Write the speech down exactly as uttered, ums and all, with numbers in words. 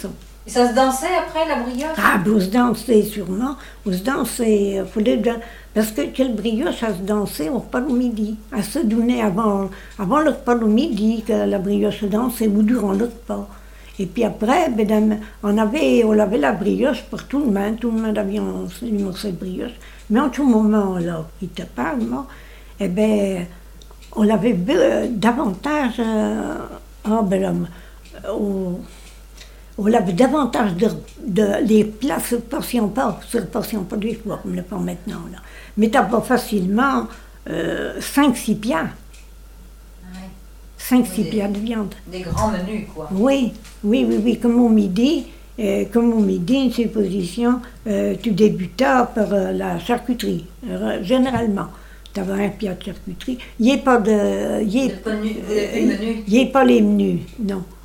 ça. Et ça se dansait après, la brioche? Ah, ben, on se dansait sûrement. On se dansait. Fallait dan- Parce que quelle brioche, ça se dansait au repas du midi. Elle se donnait avant, avant le repas du midi, que la brioche se dansait, ou durant le repas. Et puis après, ben, dans- on, avait, on avait la brioche pour tout le monde. Tout le monde avait un, une morceau de brioche. Mais en tout moment, là, il te parle, moi, eh ben, on l'avait bu- davantage. Euh, ah, ben, là, au- on avait davantage de, de les places sur portion pas, sur portion pas du choix, comme le font maintenant. Là. Mais t'as pas facilement euh, cinq six pieds. cinq six Des- pieds de viande. Des grands menus, quoi. Oui, oui, oui, oui, comme au midi, euh, comme au midi, une supposition, euh, tu débutas par euh, la charcuterie, euh, généralement. Tu avais un pied de charcuterie. Il n'y a pas de. Il n'y De menu- de- de menus. a pas les menus, non.